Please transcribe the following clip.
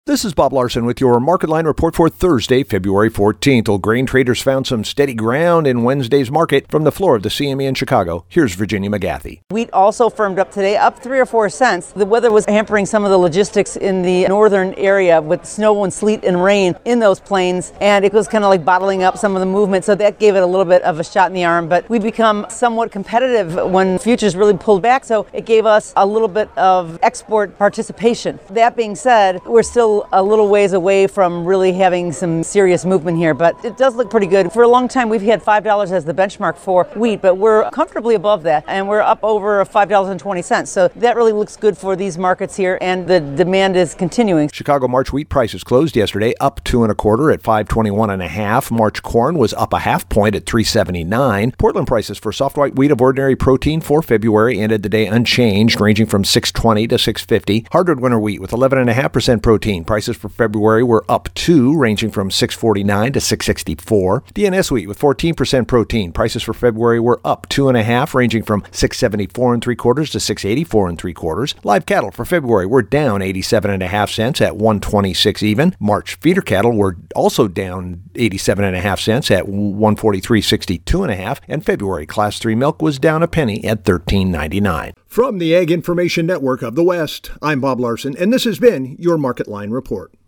This is Bob Larson with your Market Line report for Thursday, February 14th. Well, grain traders found some steady ground in Wednesday's market. From the floor of the CME in Chicago, here's Virginia McGathy. Wheat also firmed up today, up 3 or 4 cents. The weather was hampering some of the logistics in the northern area with snow and sleet and rain in those plains, and it was kind of like bottling up some of the movement, so that gave it a little bit of a shot in the arm. But we become somewhat competitive when futures really pulled back, so it gave us a little bit of export participation. That being said, we're still a little ways away from really having some serious movement here, but it does look pretty good. For a long time, we've had $5 as the benchmark for wheat, but we're comfortably above that, and we're up over $5.20. So that really looks good for these markets here, and the demand is continuing. Chicago March wheat prices closed yesterday up 2 1/4 at 521.5. March corn was up a half point at 379. Portland prices for soft white wheat of ordinary protein for February ended the day unchanged, ranging from $620 to $650. Hardwood winter wheat with 11.5% protein. Prices for February were up 2, ranging from $649 to $664. DNS wheat with 14% protein. Prices for February were up 2.5, ranging from $674 3/4 to $684 3/4. Live cattle for February were down 87.5 cents at $126 even. March feeder cattle were also down 87.5 cents at $143.62.5, and February Class 3 milk was down a penny at $13.99. From the Ag Information Network of the West, I'm Bob Larson, and this has been your Market Line report.